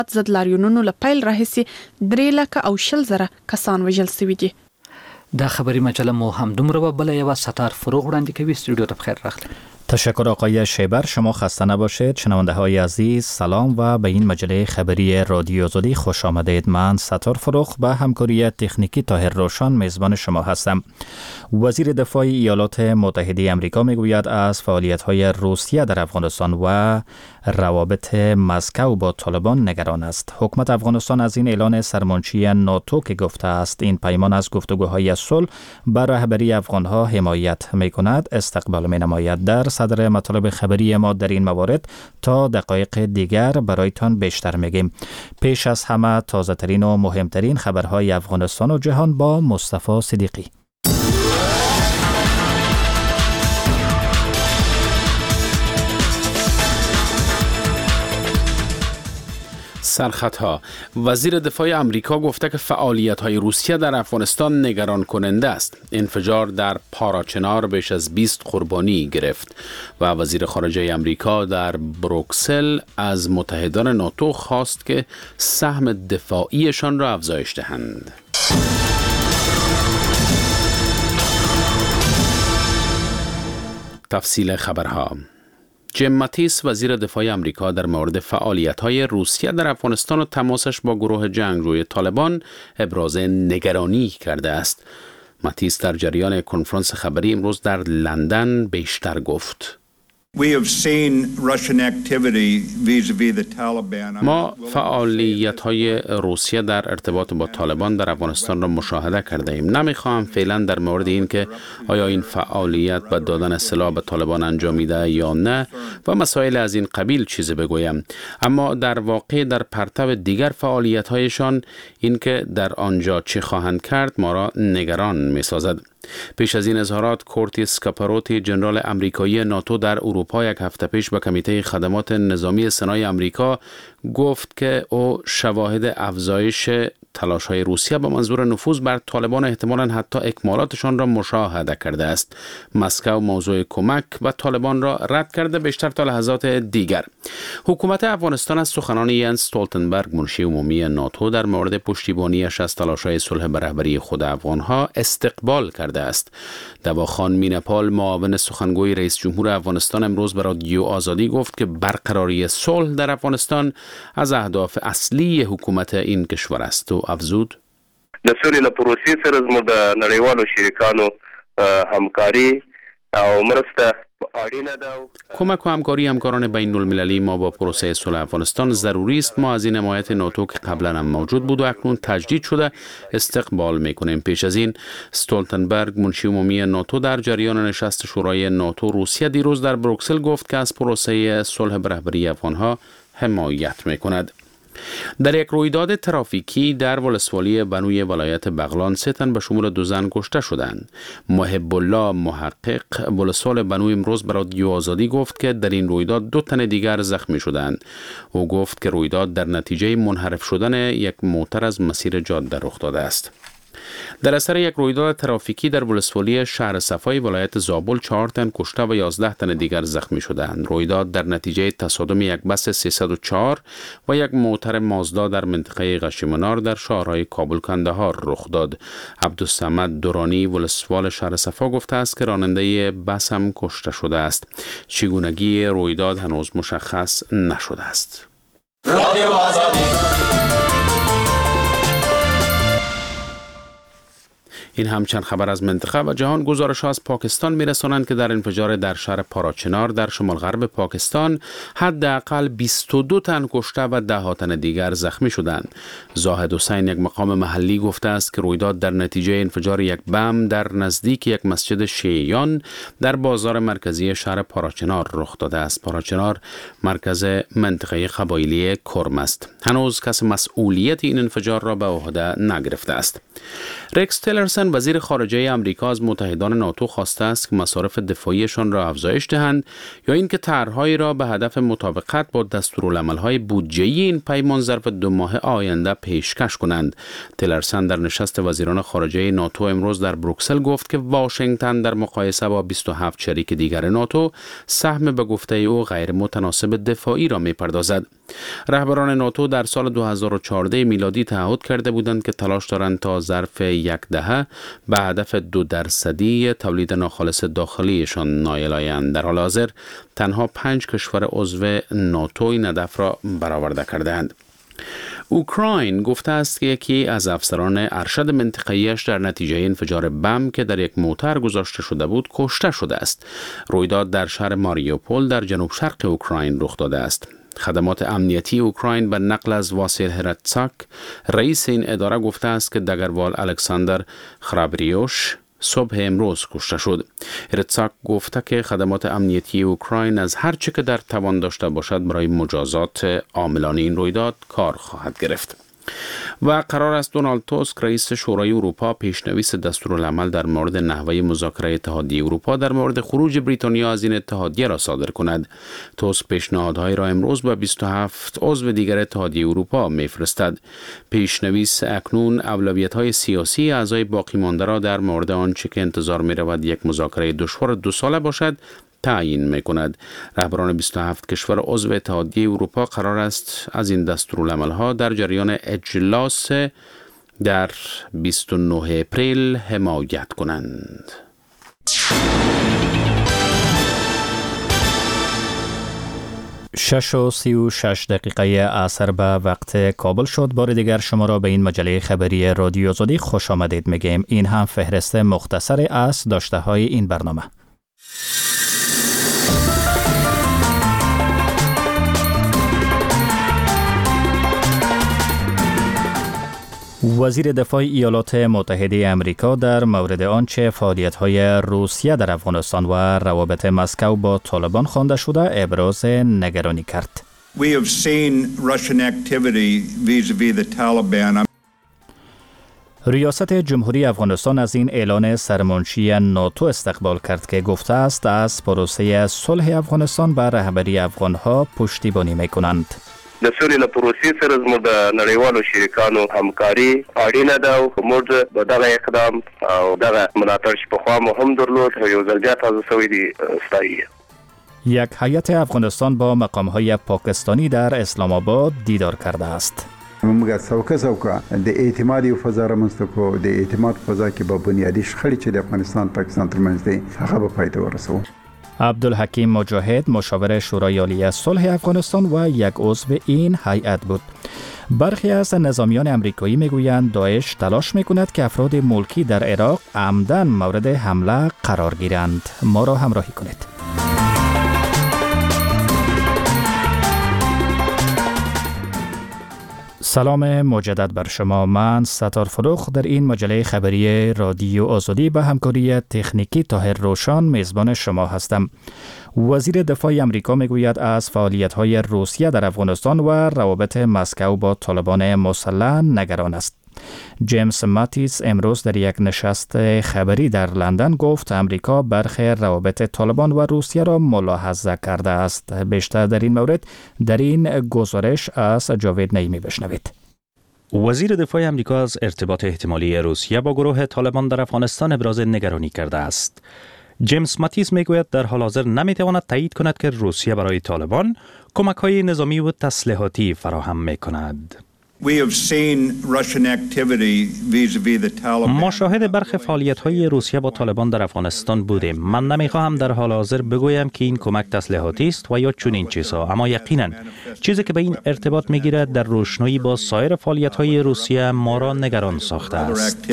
ضد لاریونونو له پیل راهیسې 3,20,000 کسان وژل شوي دي. دا خبری مجله مو هم دومره بله یو ستار فروغ وړاندې کوي. استودیو ته بخیر راغلی. تشکر آقای شیبر. شما خسته نباشید. شنونده های عزیز سلام و به این مجله خبری رادیو آزادی خوش آمدید. من ستار فروغ با همکاری تکنیکی طاهر روشن میزبان شما هستم. وزیر دفاع ایالات متحده آمریکا میگوید از فعالیت های روسیه در افغانستان و روابط مسکو با طالبان نگران است. حکومت افغانستان از این اعلان سرمنشی ناتو که گفته است این پیمان از گفتگوهای صلح بر رهبری افغانها حمایت میکند استقبال مینماید. در صدر مطالب خبری ما در این موارد تا دقایق دیگر برایتان بیشتر میگیم. پیش از همه تازه ترین و مهمترین خبرهای افغانستان و جهان با مصطفی صدیقی. سرخطها. وزیر دفاع آمریکا گفته که فعالیت‌های روسیه در افغانستان نگران کننده است. انفجار در پاراچنار بیش از 20 قربانی گرفت و وزیر خارجه آمریکا در بروکسل از متحدان ناتو خواست که سهم دفاعیشان را افزایش دهند. تفصیل خبرها. جیم ماتیس وزیر دفاع آمریکا در مورد فعالیت‌های روسیه در افغانستان و تماسش با گروه جنگجوی طالبان ابراز نگرانی کرده است. ماتیس در جریان کنفرانس خبری امروز در لندن بیشتر گفت: ما فعالیت‌های روسیه در ارتباط با طالبان در افغانستان را مشاهده کرده ایم. نمیخواهم فعلا در مورد این که آیا این فعالیت با دادن سلاح به طالبان انجامیده یا نه و مسائل از این قبیل چیزی بگویم، اما در واقع در پرتو دیگر فعالیت‌هایشان این که در آنجا چه خواهند کرد ما را نگران می‌سازد. پیش از این اظهارات کورتیس کاپاروتی ژنرال آمریکایی ناتو در اروپا یک هفته پیش به کمیته خدمات نظامی سنای آمریکا گفت که او شواهد افزایش تلاش‌های روسیه به منظور نفوذ بر طالبان احتمالاً حتی اکمالاتشان را مشاهده کرده است. مسکو موضوع کمک به طالبان را رد کرده بیشتر تا لحظات دیگر. حکومت افغانستان از سخنان ینس استولتنبرگ منشی عمومی ناتو در مورد پشتیبانیش از تلاش‌های صلح به رهبری خود افغان‌ها استقبال کرده است. دواخان مینپال معاون سخنگوی رئیس جمهور افغانستان امروز به رادیو آزادی گفت که برقراری صلح در افغانستان از اهداف اصلی حکومت این کشور است و افزود: د سولې له پروسې سره زموږ د نړیوالو شریکانو همکاري او مرسته اړینه ده. کمک و همکاری همکاران بین المللی ما با پروسه صلح افغانستان ضروری است. ما از این حمایت ناتو که قبلا هم موجود بود و اکنون تجدید شده استقبال میکنیم. پیش از این استولتنبرگ منشی عمومی ناتو در جریان نشست شورای ناتو روسیه دیروز در بروکسل گفت که از پروسه صلح به رهبری افغانها حمایت میکند. در یک رویداد ترافیکی در ولسوالی بنوی ولایت بغلان 3 تن به شمول 2 زن کشته شدند. محب الله محقق ولسوال بنوی امروز به رادیو آزادی گفت که در این رویداد 2 تن دیگر زخمی شدند. او گفت که رویداد در نتیجه منحرف شدن یک موتر از مسیر جاده رخ داده است. در اثر یک رویداد ترافیکی در ولسوالی شهر صفای ولایت زابل 4 تن کشته و 11 تن دیگر زخمی شدند. رویداد در نتیجه تصادم یک بس 304 و یک موتر مازدا در منطقه غشیمنار در شهرهای کابل کندهار رخ داد. عبدالصمد دورانی ولسوال شهر صفا گفته است که راننده بس هم کشته شده است. چگونگی رویداد هنوز مشخص نشده است. رادیو آزادی. این همچند خبر از منطقه و جهان. گزارش ها از پاکستان میرسانند که در انفجار در شهر پاراچنار در شمال غرب پاکستان حداقل 22 تن کشته و 10 تن دیگر زخمی شدند. زاهد حسین یک مقام محلی گفته است که رویداد در نتیجه انفجار یک بم در نزدیک یک مسجد شیعیان در بازار مرکزی شهر پاراچنار رخ داده است. پاراچنار مرکز منطقه قبایلی کرم است. هنوز کس مسئولیت این انفجار را به عهده نگرفته است. رکس تیلرسن وزیر خارجه آمریکا از متحدان ناتو خواسته است که مصارف دفاعیشان را افزایش دهند یا اینکه طرحهایی را به هدف مطابقت با دستورالعمل‌های بودجه‌ای این پیمان ظرف 2 ماه آینده پیشکش کنند. تیلرسن در نشست وزیران خارجه ناتو امروز در بروکسل گفت که واشنگتن در مقایسه با 27 شریک دیگر ناتو سهم به گفته او غیر متناسب دفاعی را می‌پردازد. رهبران ناتو در سال 2014 میلادی تعهد کرده بودند که تلاش دارند تا ظرف یک دهه به هدف 2% تولید ناخالص داخلیشان نائل آیند. در حال حاضر تنها 5 کشور عضو ناتو این هدف را برآورده کردند. اوکراین گفته است که یکی از افسران ارشد منطقه‌ایش در نتیجه انفجار بم که در یک موتر گذاشته شده بود کشته شده است. رویداد در شهر ماریوپول در جنوب شرق اوکراین رخ داده است. خدمات امنیتی اوکراین به نقل از واسیل هرتساک رئیس این اداره گفته است که دگروال الکساندر خرابریوش صبح امروز کشته شد. هرتساک گفته که خدمات امنیتی اوکراین از هر چه که در توان داشته باشد برای مجازات عاملان این رویداد کار خواهد گرفت. و قرار است دونالد توسک رئیس شورای اروپا پیشنویس دستورالعمل در مورد نحوه مذاکره اتحادیه اروپا در مورد خروج بریتانیا از این اتحادیه را صادر کند. توسک پیشنهادهای را امروز به 27 عضو دیگر اتحادیه اروپا میفرستد. پیشنویس اکنون اولویت‌های سیاسی اعضای باقی مانده را در مورد آنچه که انتظار می‌رود یک مذاکره دشوار 2 ساله باشد تعیین می‌کند. رهبران 27 کشور عضو اتحادیه اروپا قرار است از این دستورالعمل‌ها در جریان اجلاس در 29 اپریل حمایت کنند. 6:36 عصر به وقت کابل شد. بار دیگر شما را به این مجله خبری رادیو آزادی خوش آمدید میگیم. این هم فهرست مختصر از داشته های این برنامه. وزیر دفاع ایالات متحده امریکا در مورد آنچه فعالیت‌های روسیه در افغانستان و روابط مسکو با طالبان خوانده شده ابراز نگرانی کرد. We have seen Russian activity vis-a-vis the Taliban. ریاست جمهوری افغانستان از این اعلان سرمنشی ناتو استقبال کرد که گفته است از پروسه صلح افغانستان به رهبری افغانها پشتیبانی می‌کنند. د سولې له پروسې سره زموږ د نړیوالو شریکانو همکاري اړینه ده او موږ به دغه اقدام او دغه ملاتړ چې پخوا مو هم درلود یو ځل بیا تازه شوی دی ستایي. یک هیئت افغانستان با مقام‌های پاکستانی در اسلام آباد دیدار کرده است. موږ څوکه د اعتماد یو فضا رامنځته کو د اعتماد فضا کې به بنیادی شخړې چې د افغانستان پاکستان ترمنځ دي هغه به پای ته ورسوو. عبدالحکیم مجاهد مشاور شورای عالی صلح افغانستان و یک عضو این هیئت بود. برخی از نظامیان امریکایی میگویند داعش تلاش میکند که افراد ملکی در عراق عمدن مورد حمله قرار گیرند. ما را همراهی کنید. سلام مجدد بر شما. من ستار فروخ در این مجله خبری رادیو آزادی به همکاری تکنیکی طاهر روشان میزبان شما هستم. وزیر دفاع امریکا میگوید از فعالیت‌های روسیه در افغانستان و روابط مسکو با طالبان مسلح نگران است. جیمز ماتیس امروز در یک نشست خبری در لندن گفت امریکا برخی روابط طالبان و روسیه را ملاحظه کرده است. بیشتر در این مورد در این گزارش از جاوید نعیمی بشنوید. وزیر دفاع امریکا از ارتباط احتمالی روسیه با گروه طالبان در افغانستان ابراز نگرانی کرده است. جیمز ماتیس میگوید در حال حاضر نمیتواند تایید کند که روسیه برای طالبان کمک‌های نظامی و تسلیحاتی فراهم میکند. ما شاهد برخی فعالیت‌های روسیه با طالبان در افغانستان بودیم. من نمیخواهم در حال حاضر بگویم که این کمک تسلیحاتی است و یا چنین چیزها، اما یقیناً چیزی که به این ارتباط میگیرد در روشنایی با سایر فعالیت‌های روسیه ما را نگران ساخته است.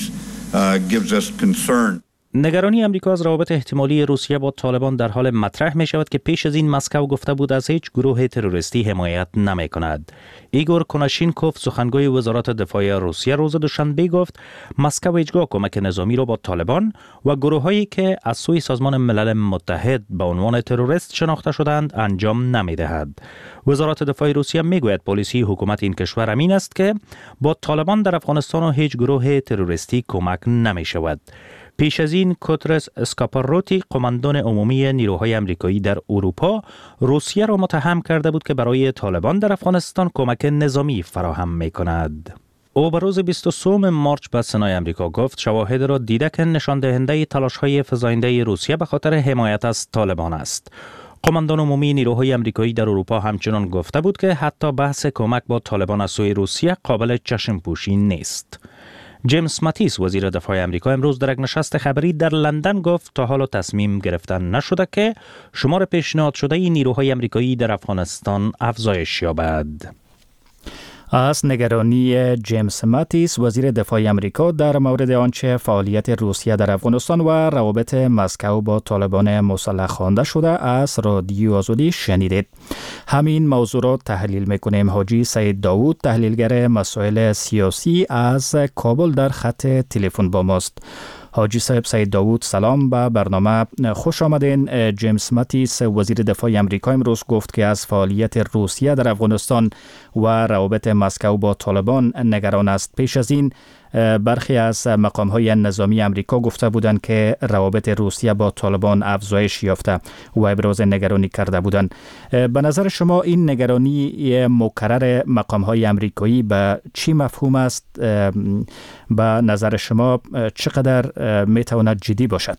نگرانی امریکا از روابط احتمالی روسیه با طالبان در حال مطرح می شود که پیش از این مسکو گفته بود از هیچ گروه تروریستی حمایت نمی کند. ایگور کناشینکوف سخنگوی وزارت دفاع روسیه روز دوشنبه گفت مسکو هیچگاه کمک نظامی را با طالبان و گروهایی که از سوی سازمان ملل متحد به عنوان تروریست شناخته شدند انجام نمی دهد. وزارت دفاع روسیه می گوید پلیسی حکومت این کشور امین است که با طالبان در افغانستان و هیچ گروه تروریستی کمک نمی شود. پیش از این کوترس اسکاپاروتی قماندان عمومی نیروهای امریکایی در اروپا روسیه را متهم کرده بود که برای طالبان در افغانستان کمک نظامی فراهم می کند. او به روز 23 مارچ به سنای امریکا گفت شواهد را دیده که نشان دهنده تلاش‌های فزاینده روسیه به خاطر حمایت از طالبان است. قماندان عمومی نیروهای آمریکایی در اروپا همچنان گفته بود که حتی بحث کمک با طالبان از سوی روسیه قابل چشم پوشی نیست. جیمز ماتیس وزیر دفاع آمریکا امروز در یک نشست خبری در لندن گفت تا حالا تصمیم گرفتن نشده که شمار پیشنهاد شده نیروهای آمریکایی در افغانستان افزایش یابد. از نگرانی جیمز ماتیس وزیر دفاع آمریکا در مورد آنچه فعالیت روسیه در افغانستان و روابط مسکو با طالبان مسلح خوانده شده از رادیو آزادی شنیدید. همین موضوع را تحلیل میکنیم. حاجی سید داوود تحلیلگر مسائل سیاسی از کابل در خط تلفن با ماست. حاجی صاحب سید داوود سلام به برنامه، خوش آمدین. جیمز ماتیس وزیر دفاع آمریکا امروز گفت که از فعالیت روسیه در افغانستان و روابط مسکو با طالبان نگران است. پیش از این برخی از مقام‌های نظامی آمریکا گفته بودند که روابط روسیه با طالبان افزایش یافته و ابراز نگرانی کرده بودند. به نظر شما این نگرانی مکرر مقام‌های آمریکایی به چی مفهوم است؟ به نظر شما چقدر میتواند جدی باشد؟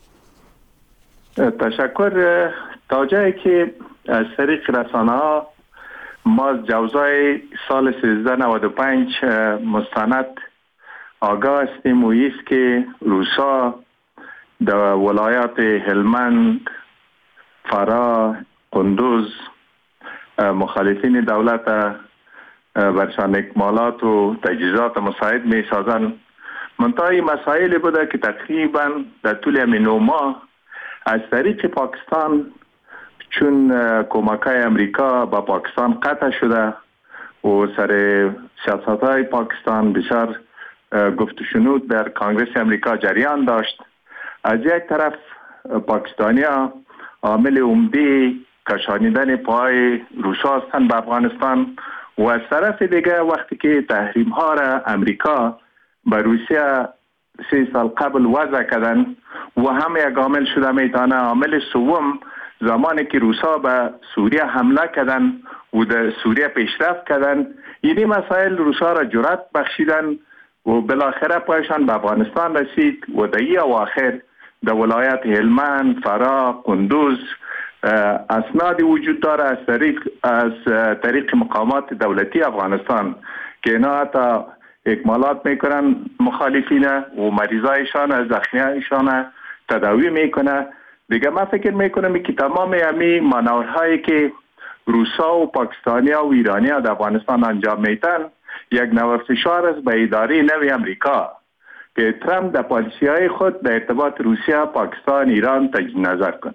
تشکر. تا جایی که از طریق رسانه‌ها ما جوزای سال 1395 مستند آگاه هستیم و ایست که روسا در ولایات هلمند، فرا، قندوز مخالفین دولت برشان اکمالات و تجهیزات مساعد می سازند. منتها این مسائل بوده که تقریبا در طول همین 9 ماه از طریق پاکستان، چون کمک‌های امریکا با پاکستان قطع شده و سر سیاست‌های پاکستان بسیار گفت و شنود در کنگره امریکا جریان داشت. از یک طرف پاکستانی‌ها عامل عمده کشانیدن پای روسا هستند به افغانستان و از طرف دیگه وقتی که تحریم‌ها را امریکا به روسیه 3 سال قبل وضع کردن و هم یک عامل شده میتونه. عامل سوم زمانی که روسا به سوریه حمله کردن و در سوریه پیشرفت کردن، این مسائل روسا را جرأت بخشیدن و بالاخره پایشان به افغانستان رسید و در این اواخر در ولایت هلمند، فرا، قندوز اسنادی وجود داره از طریق مقامات دولتی افغانستان که اینا حتی اکمالات میکنن مخالفین و مریضایشان از زخمیایشان تداوی میکنه. دیگه من فکر میکنم که تمام همی مانورهایی که روسا و پاکستانیا و ایرانیا در افغانستان انجام میتن یک نوع فشار است به اداره نو امریکا که ترامپ در پالیسی‌های خود در ارتباط روسیه، پاکستان، ایران تجدید نظر کنه.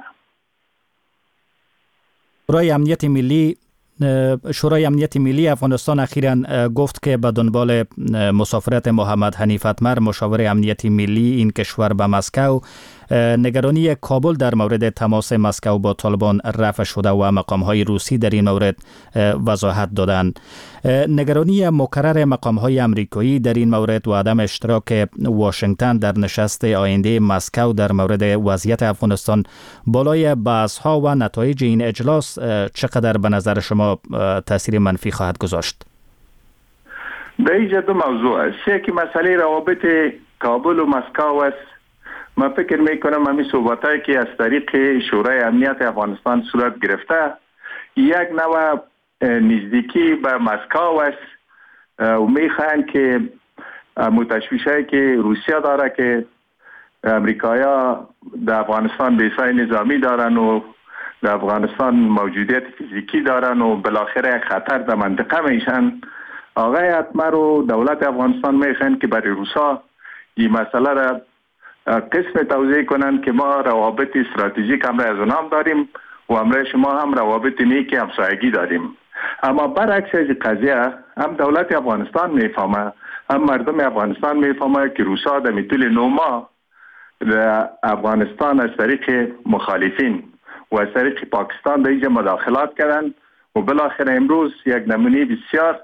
شورای امنیت ملی افغانستان اخیراً گفت که به دنبال مسافرت محمد حنیف اتمر مشاور امنیت ملی این کشور به مسکو، نگرانی کابل در مورد تماس مسکو با طالبان رفع شده و مقام‌های روسی در این مورد وضاحت دادند. نگرانی مکرر مقام‌های آمریکایی در این مورد و عدم اشتراک واشنگتن در نشست آینده مسکو در مورد وضعیت افغانستان بالای بحث‌ها و نتایج این اجلاس چقدر به نظر شما تاثیر منفی خواهد گذاشت؟ در اینجا 2 موضوع است. یکی مسئله روابط کابل و مسکو است. من فکر میکنم همین صحبتایی که از طریق شورای امنیت افغانستان صورت گرفته یک نوع نزدیکی به مسکو است و میخواهند که متشویشایی که روسیه داره که امریکایی‌ها در افغانستان بیسای نظامی دارن و در افغانستان موجودیت فیزیکی دارن و بالاخره یک خطر در منطقه میشن، آقای اتمر و دولت افغانستان میخواهند که برای روسا این مسئله را قسم توضیح کنند که ما روابط استراتژیک هم از اونها داریم و همراه شما هم روابط نیک همسایگی داریم. اما برعکس از قضیه هم دولت افغانستان میفهمه، هم مردم افغانستان میفهمه که روسا در طول 9 ماه در افغانستان از طریق مخالفین و از طریق پاکستان در اینجا مداخلات کردن و بالاخره امروز یک نمونه بسیار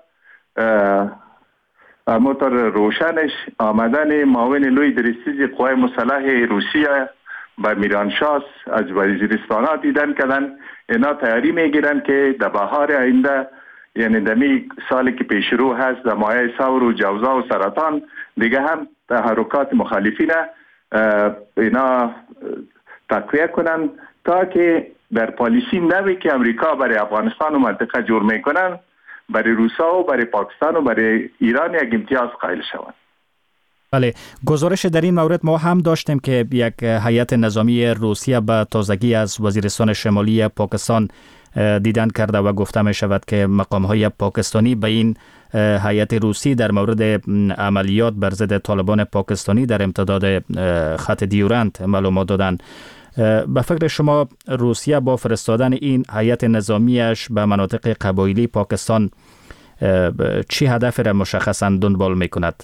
موتور روشنش آمدن معاون لوی درستیز قوای مسلح روسیه به میرانشاه از وزیرستان ها دیدن کردن. اینا تیاری میگیرن که در بهار آینده، یعنی دمی سالی که پیش رو هست، در مایه ثور و جوزا و سرطان دیگه هم تحرکات مخالفین اینا تقویه کنن تا که در پالیسی نوی که امریکا برای افغانستان و منطقه جور میکنن برای روسا و برای پاکستان و برای ایران یک امتیاز قائل شوند. بله، گزارش در این مورد ما هم داشتیم که یک هیئت نظامی روسیه به تازگی از وزیرستان شمالی پاکستان دیدن کرده و گفته می شود که مقام‌های پاکستانی به این هیئت روسی در مورد عملیات بر ضد طالبان پاکستانی در امتداد خط دیورند معلومات دادند. به فکر شما روسیه با فرستادن این هیئت نظامیش به مناطق قبایلی پاکستان چی هدف را مشخصاً دنبال می کند؟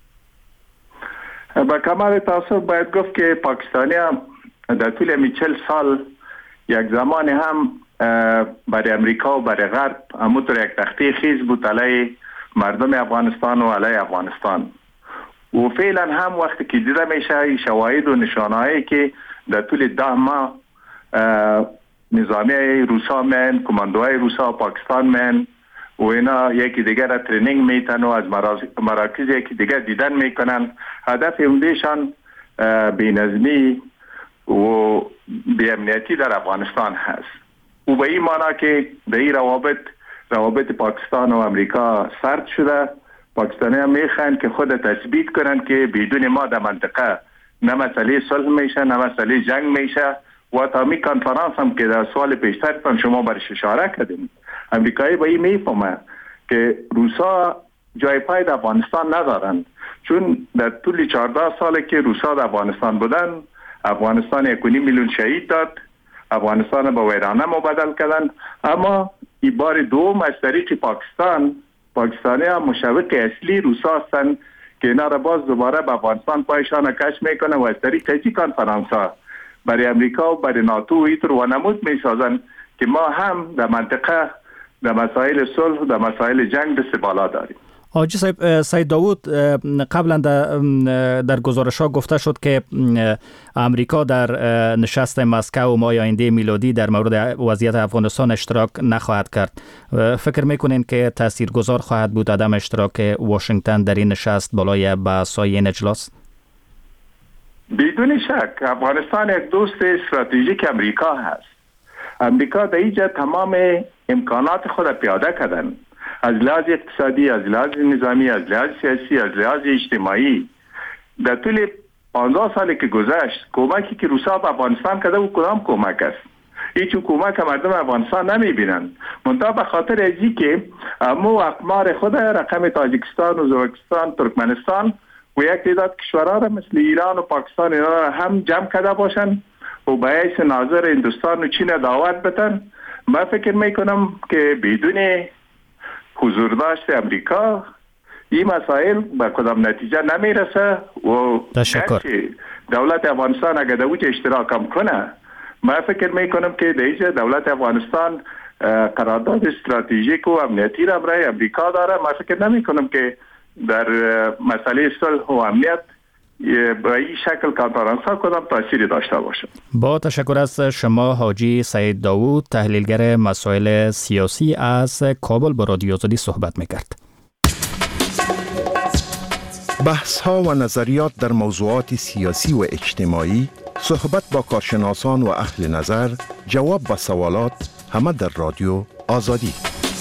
با کمال تاسف باید گفت که پاکستانی هم در طول 40 سال یک زمان هم برای امریکا و برای غرب همونطور یک تخته خیز بود علیه مردم افغانستان و علیه افغانستان و فعلا هم وقتی که دیده میشه شواهد و نشانهایی که در طول 10 ماه نظامی روسا من کماندوهای روسا پاکستان من و اینا یکی دیگر را ترینینگ میتن و از مراکز یکی دیگر دیدن میکنن. هدف اونشان بینظمی و بی‌امنیتی در افغانستان هست و به این معنی که به این روابط پاکستان و امریکا سرد شده. پاکستانی هم میخوان که خود تثبیت کنن که بدون ما در منطقه نه مسئله صلح میشه نه مسئله جنگ میشه و تا می کنفرانس هم که در سوال پیشتر شما برش اشاره کردیم امریکایی به این میفهمه که روسا جای پای در افغانستان ندارن، چون در طول 14 ساله که روسا در افغانستان بودن افغانستان 1.5 میلیون شهید داد، افغانستان به ویرانه مبدل کردن. اما این بار دوم از طریق پاکستانی هم مشوق اصلی روسا هستن که اینا را باز دوباره به افغانستان پایشان کش میکنه و از طریق هیچی کنفرانس ها برای امریکا و برای ناتو ایتر و نمود میسازن که ما هم در منطقه در مسائل صلح و در مسائل جنگ دست بالا داریم. حاجی صاحب، سید داوود قبلا در گزارش ها گفته شد که امریکا در نشست مسکو ماه آینده میلادی در مورد وضعیت افغانستان اشتراک نخواهد کرد. فکر میکنین که تاثیرگذار خواهد بود عدم اشتراک واشنگتن در این نشست بالای بحث‌های این اجلاس؟ بدون شک افغانستان یک دوست استراتژیک امریکا هست. امریکا در اینجا تمام امکانات خود پیاده کردن، از لحاظ اقتصادی، از لحاظ نظامی، از لحاظ سیاسی، از لحاظ اجتماعی. در طول 15 سالی که گذشت کمکی که روسا به افغانستان کرده و کدام کمک است؟ هیچ کمک مردم افغانستان نمیبینن. منتها به خاطر ازی که امو اقمار خود رقم تاجیکستان، ازبکستان، ترکمنستان و یک تعداد کشورها را مثل ایران و پاکستان اینا را هم جمع کرده باشن و به حیث ناظر هندوستان و چین دعوت بدن. من فکر میکنم که بدون حضور داشت امریکا این مسائل به کدام نتیجه نمیرسه و دولت افغانستان اگر دوج اشتراک هم کنه من فکر میکنم که دیگه دولت افغانستان قرارداد استراتژیک و امنیتی را برای امریکا داره. من فکر نمیکنم که در مسئله صلح و امنیت به این شکل کنفرانس ها کدام تأثیری داشته باشه. با تشکر از شما حاجی سید داوود، تحلیلگر مسائل سیاسی از کابل با رادیو آزادی صحبت میکرد. بحث ها و نظریات در موضوعات سیاسی و اجتماعی، صحبت با کارشناسان و اهل نظر، جواب به سوالات، همه در رادیو آزادی.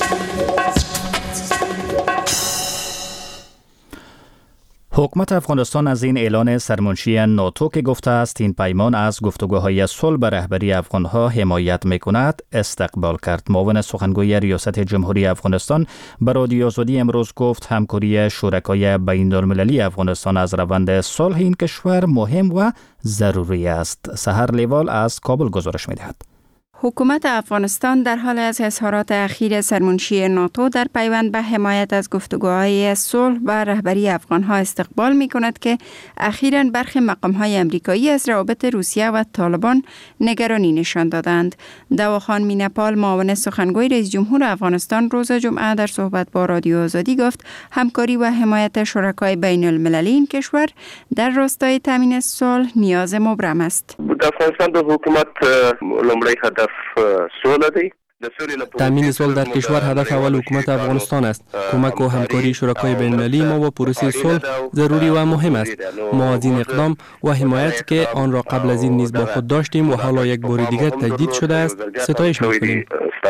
حکومت افغانستان از این اعلان سرمنشی ناتو که گفته است این پیمان از گفتگوهای صلح به رهبری افغانها حمایت میکند استقبال کرد. معاون سخنگوی ریاست جمهوری افغانستان به رادیو آزادی امروز گفت همکاری شرکای بین المللی افغانستان از روند صلح این کشور مهم و ضروری است. سحر لیوال از کابل گزارش میدهد. حکومت افغانستان در حال از اظهارات اخیر سرمنشی ناتو در پیوند به حمایت از گفتگوهای صلح و رهبری افغانها استقبال می کند که اخیراً برخی مقامهای امریکایی از روابط روسیه و طالبان نگرانی نشان دادند. دواخان مینپال معاون سخنگوی رئیس جمهور افغانستان روز جمعه در صحبت با رادیو آزادی گفت همکاری و حمایت شرکای بین المللی این کشور در راستای تامین صلح نیاز مبرم است. د افغانستان د حکومت لومړی هدف سوله دی تامین صلح در کشور هدف اول حکومت افغانستان است. کمک و همکاری شرکای بین‌المللی ما با پروسه صلح ضروری و مهم است. ما از این اقدام و حمایت که آن را قبل از این نیز با خود داشتیم و حالا یک بار دیگر تجدید شده است ستایش می‌کنیم.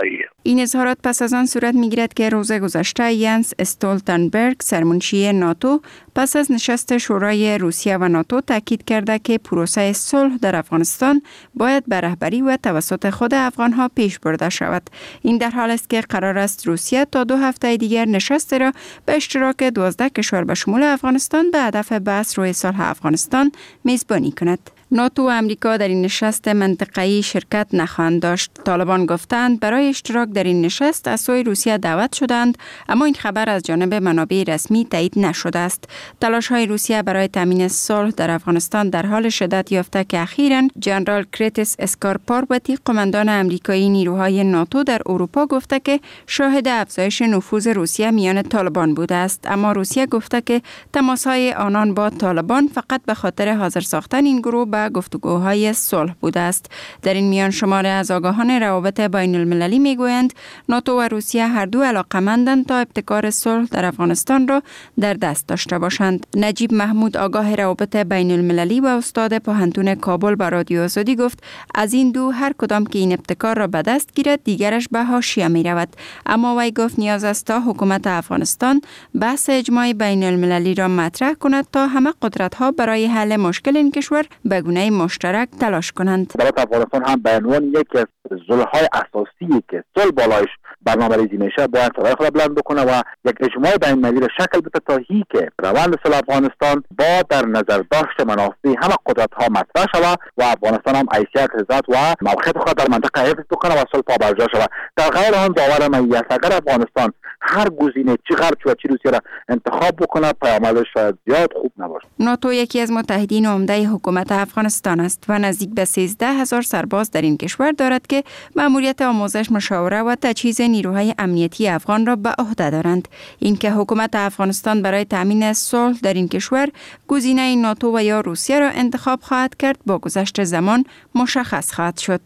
این اظهارات پس از آن صورت می‌گیرد که روز گذشته ینس استولتنبرگ سرمنشی ناتو پس از نشست شورای روسیه و ناتو تاکید کرده که پروسه صلح در افغانستان باید به رهبری و توسط خود افغان‌ها پیش برده شود. این در حال است که قرار است روسیه تا 2 هفته دیگر نشست را به اشتراک 12 کشور به شمول افغانستان به هدف بحث روی صلح افغانستان میزبانی کند. ناتو و امریکا در این نشست منطقه‌ای شرکت نخواهند داشت. طالبان گفتند برای اشتراک در این نشست از سوی روسیه دعوت شدند، اما این خبر از جانب منابع رسمی تایید نشده است. تلاش‌های روسیه برای تامین صلح در افغانستان در حال شدت یافته که اخیراً جنرال کریتس اسکارپارواتی قماندان امریکایی نیروهای ناتو در اروپا گفته که شاهد افزایش نفوذ روسیه میان طالبان بوده است، اما روسیه گفته که تماس‌های آنان با طالبان فقط به خاطر حاضر ساختن این گروه گفتگوهای صلح بوده است. در این میان شماره از آگاهان روابط بین المللی میگویند ناتو و روسیه هر دو علاقه‌مندند تا ابتکار صلح در افغانستان را در دست داشته باشند. نجیب محمود آگاه روابط بین المللی و استاد پوهنتون کابل با رادیو آزادی گفت از این دو هر کدام که این ابتکار را به دست گیرد دیگرش به حاشیه می رود. اما وی گفت نیاز است تا حکومت افغانستان بحث اجماع بین المللی را مطرح کند تا همه قدرت‌ها برای حل مشکل این کشور به گونه مشترک تلاش کنند. دولت افغانستان هم به عنوان یکی از ضلع‌های اساسی که صلح بالایش برنامه‌ریزی میشه باید صدای خود بلند بکنه و یک اجماع بین المللی را شکل بده تا که روند صلح افغانستان با در نظر داشت منافع همه قدرت‌ها مطرح شود و افغانستان هم حیثیت عزت و موقعیت خود در منطقه حفظ بکنه و صلح پابرجا شود. در غیر آن باور من است اگر افغانستان هر گزینه چی غرب و چی روسیه را انتخاب بکنه پیامدش شاید زیاد خوب نباشه. ناتو یکی از متحدین عمده حکومت افغانستان است و نزدیک به 13,000 سرباز در این کشور دارد که مأموریت آموزش، مشاوره و تجهیز نیروهای امنیتی افغان را به عهده دارند. اینکه حکومت افغانستان برای تامین صلح در این کشور گزینه ناتو و یا روسیه را انتخاب خواهد کرد با گذشت زمان مشخص خواهد شد.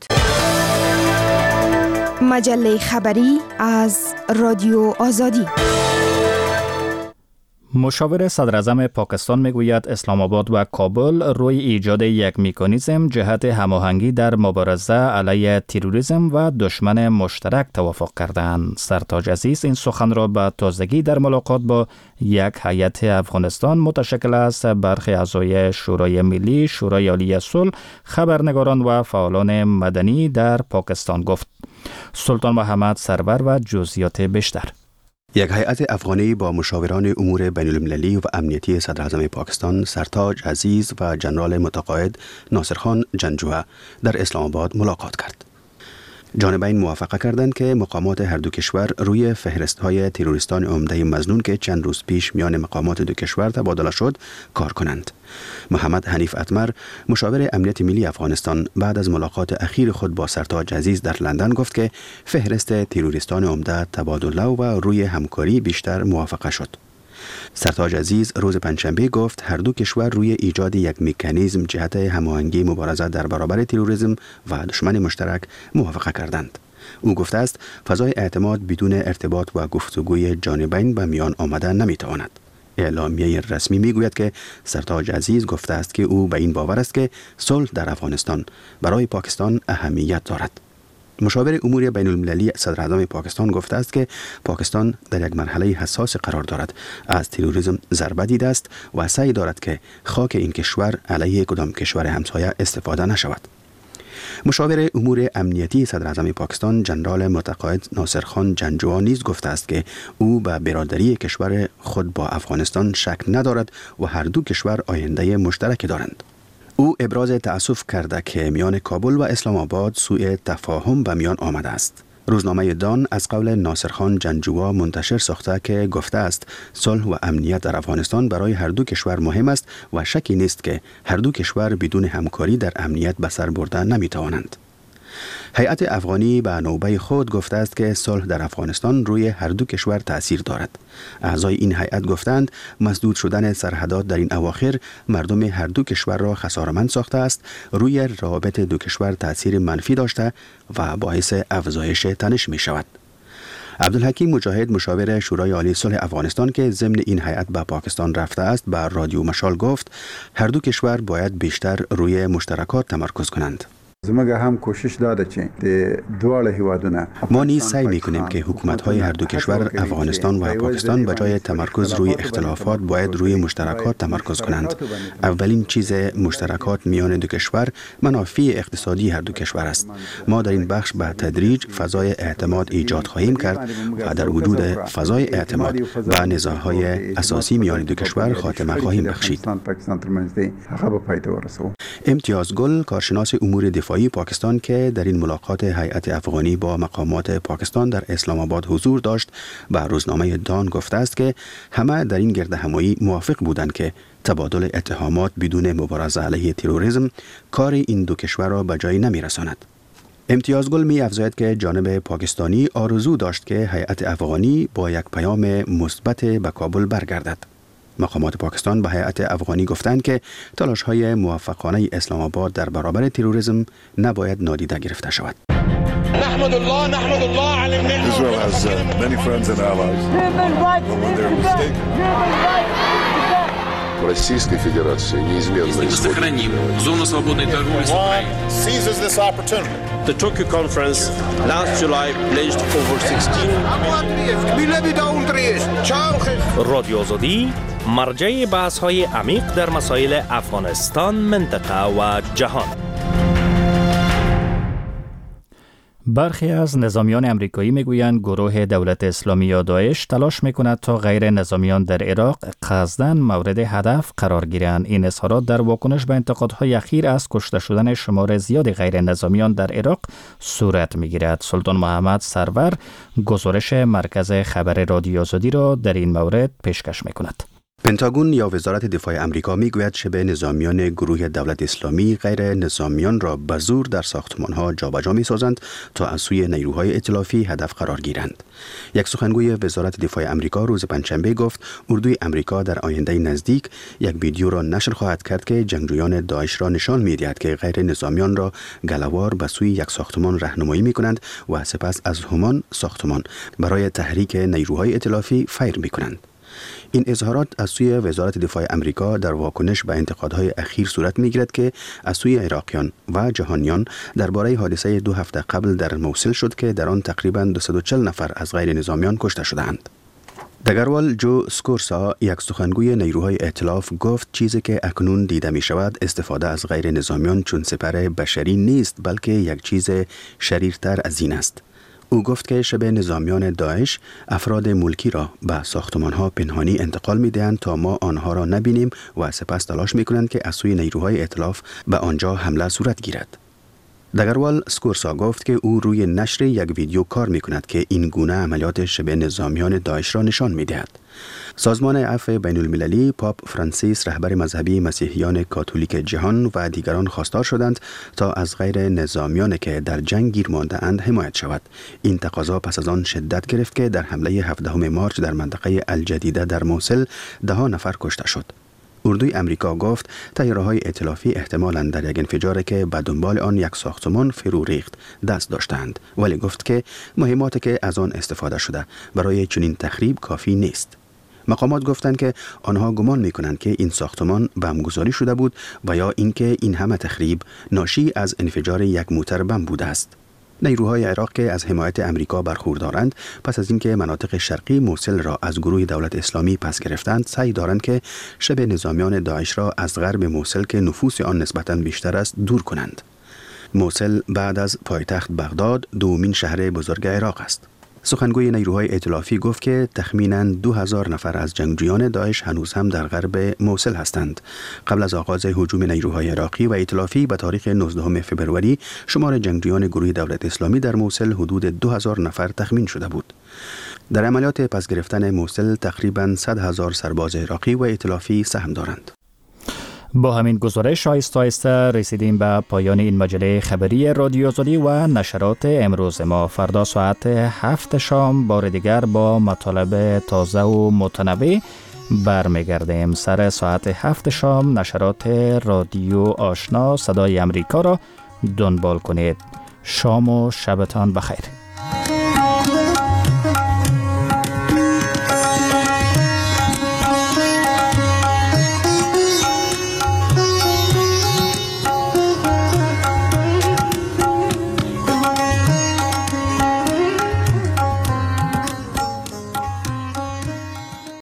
مجله خبری از رادیو آزادی. مشاور صدراعظم پاکستان میگوید اسلام آباد و کابل روی ایجاد یک مکانیزم جهت هماهنگی در مبارزه علیه تروریسم و دشمن مشترک توافق کردند. سرتاج عزیز این سخن را به تازگی در ملاقات با یک هیئت افغانستان متشکل از برخی اعضای شورای ملی، شورای عالی صلح، خبرنگاران و فعالان مدنی در پاکستان گفت. سلطان محمد سرور و جزئیات بیشتر. یک هیئت افغانی با مشاوران امور بین المللی و امنیتی صدراعظم پاکستان سرتاج عزیز و جنرال متقاعد ناصرخان جنجوعه در اسلام آباد ملاقات کرد. جانبین موافقه کردند که مقامات هر دو کشور روی فهرست‌های تروریستان عمده مظنون که چند روز پیش میان مقامات دو کشور تبادله شد کار کنند. محمد حنیف اتمر مشاور امنیت ملی افغانستان بعد از ملاقات اخیر خود با سرتاج عزیز در لندن گفت که فهرست تروریستان عمده تبادله و روی همکاری بیشتر موافقه شد. سرتاج عزیز روز پنجشنبه گفت هر دو کشور روی ایجاد یک مکانیزم جهت هماهنگی مبارزه در برابر تروریسم و دشمن مشترک موافقه کردند. او گفته است فضای اعتماد بدون ارتباط و گفتگوی جانبین به میان آمده نمیتواند. اعلامیه رسمی میگوید که سرتاج عزیز گفته است که او به این باور است که صلح در افغانستان برای پاکستان اهمیت دارد. مشاور امور بین المللی صدراعظم پاکستان گفته است که پاکستان در یک مرحله حساس قرار دارد، از تروریسم ضربه دیده است و سعی دارد که خاک این کشور علیه کدام کشور همسایه استفاده نشود. مشاور امور امنیتی صدراعظم پاکستان جنرال متقاعد ناصرخان جنجوعه نیز گفته است که او به برادری کشور خود با افغانستان شک ندارد و هر دو کشور آینده مشترک دارند. او ابراز تأسف کرده که میان کابل و اسلام آباد سوء تفاهم به میان آمده است. روزنامه دان از قول ناصرخان جنجوعه منتشر ساخته که گفته است صلح و امنیت در افغانستان برای هر دو کشور مهم است و شکی نیست که هر دو کشور بدون همکاری در امنیت به سر برده نمیتوانند. هیئت افغانی به نوبه خود گفته است که صلح در افغانستان روی هر دو کشور تأثیر دارد. اعضای این هیئت گفتند مسدود شدن سرحدات در این اواخر مردم هر دو کشور را خسارتمند ساخته است، روی روابط دو کشور تأثیر منفی داشته و باعث افزایش تنش می شود. عبدالحکیم مجاهد مشاور شورای عالی صلح افغانستان که ضمن این هیئت به پاکستان رفته است به رادیو مشال گفت هر دو کشور باید بیشتر روی مشترکات تمرکز کنند. زموږ هم کوشش داده چې د دواړه هیوادونه ما نیز سعی می‌کنیم که حکومت‌های هر دو کشور افغانستان و پاکستان به جای تمرکز روی اختلافات باید روی مشترکات تمرکز کنند. اولین چیز مشترکات میان دو کشور منافع اقتصادی هر دو کشور است. ما در این بخش به تدریج فضای اعتماد ایجاد خواهیم کرد و در وجود فضای اعتماد و نزاع‌های اساسی میان دو کشور خاتمه خواهیم بخشید. امتیاز گل کارشناس امور دفاعی پاکستان که در این ملاقات هیئت افغانی با مقامات پاکستان در اسلام آباد حضور داشت به روزنامه دان گفته است که همه در این گرد همایی موافق بودند که تبادل اتهامات بدون مبارزه علیه تروریسم کار این دو کشور را به جایی نمی‌رساند. امتیاز گل می افزاید که جانب پاکستانی آرزو داشت که هیئت افغانی با یک پیام مثبت به کابل برگردد. مقامات پاکستان به هیئت افغانی گفتند که تلاش‌های موفقانه اسلام آباد در برابر تروریسم نباید نادیده گرفته شود. نحمد الله على النعمة. Israel has many friends and allies. When they're mistaken. Российской Федерации неизменно сохраним зону свободной торговли с Украиной. Seizes this opportunity. The Tokyo conference last July pledged over 16 رادیو آزادی مرجع بحث‌های عمیق در مسائل افغانستان، منطقه و جهان. برخی از نظامیان امریکایی میگویند گروه دولت اسلامی یا داعش تلاش میکند تا غیر نظامیان در عراق قصداً مورد هدف قرار گیرند. این اظهارات در واکنش به انتقادهای اخیر از کشته شدن شمار زیاد غیر نظامیان در عراق صورت میگیرد. سلطان محمد سرور گزارش مرکز خبر رادیو آزادی را در این مورد پیشکش میکند. پنتاگون یا وزارت دفاع آمریکا میگوید شبه نظامیان گروه دولت اسلامی غیر نظامیان را به زور در ساختمان‌ها جابجا می‌سازند تا از سوی نیروهای ائتلافی هدف قرار گیرند. یک سخنگوی وزارت دفاع آمریکا روز پنجشنبه گفت اردوی آمریکا در آینده نزدیک یک ویدیو را نشر خواهد کرد که جنگجویان داعش را نشان می‌دهد که غیر نظامیان را گله‌وار به سوی یک ساختمان راهنمایی می‌کنند و سپس از همان ساختمان برای تحریک نیروهای ائتلافی فیر می‌کنند. این اظهارات از سوی وزارت دفاع آمریکا در واکنش به انتقادهای اخیر صورت می‌گیرد که از سوی عراقیان و جهانیان درباره حادثه 2 هفته قبل در موصل شد که در آن تقریباً 240 نفر از غیر نظامیان کشته شدند. دگروال جو سکورسا یک سخنگوی نیروهای ائتلاف گفت چیزی که اکنون دیده می شود استفاده از غیر نظامیان چون سپر بشری نیست بلکه یک چیز شریرتر از این است. او گفت که شبه نظامیان داعش افراد ملکی را به ساختمان‌ها پنهانی انتقال می‌دهند تا ما آنها را نبینیم و سپس تلاش می‌کنند که از سوی نیروهای ائتلاف به آنجا حمله صورت گیرد. دگروال سکورسا گفت که او روی نشر یک ویدیو کار می‌کند که این گونه عملیات شبه نظامیان داعش را نشان می‌دهد. سازمان عفو بین المللی پاپ فرانسیس رهبر مذهبی مسیحیان کاتولیک جهان و دیگران خواستار شدند تا از غیر نظامیان که در جنگ گیر مانده اند حمایت شود. این تقاضا پس از آن شدت گرفت که در حمله 17 مارچ در منطقه الجدیده در موصل 10 نفر کشته شد. اردوی امریکا گفت طیاره‌های ائتلافی احتمالاً در یک انفجاری که به دنبال آن یک ساختمان فرو ریخت دست داشتند، ولی گفت که مهماتی که از آن استفاده شده برای چنین تخریب کافی نیست. مقامات گفتند که آنها گمان می‌کنند که این ساختمان بمبگذاری شده بود و یا اینکه این همه تخریب ناشی از انفجار یک موتر بمب بوده است. نیروهای عراق که از حمایت امریکا برخوردارند پس از اینکه مناطق شرقی موصل را از گروه دولت اسلامی پس گرفتند سعی دارند که شبه نظامیان داعش را از غرب موصل که نفوس آن نسبتاً بیشتر است دور کنند. موصل بعد از پایتخت بغداد دومین شهر بزرگ عراق است. سخنگوی نیروهای ائتلافی گفت که تخمیناً 2000 نفر از جنگجویان داعش هنوز هم در غرب موصل هستند. قبل از آغاز هجوم نیروهای عراقی و ائتلافی به تاریخ 19 فوریه شمار جنگجویان گروه دولت اسلامی در موصل حدود 2000 نفر تخمین شده بود. در عملیات پس گرفتن موصل تقریباً 100,000 سرباز عراقی و ائتلافی سهم دارند. با همین گزارش آهسته آهسته رسیدیم به پایان این مجله خبری رادیو آزادی و نشرات امروز ما. فردا ساعت 7 شام بار دیگر با مطالب تازه و متنوع برمیگردیم. سر ساعت 7 شام نشرات رادیو آشنا صدای امریکا را دنبال کنید. شام و شبتان بخیر.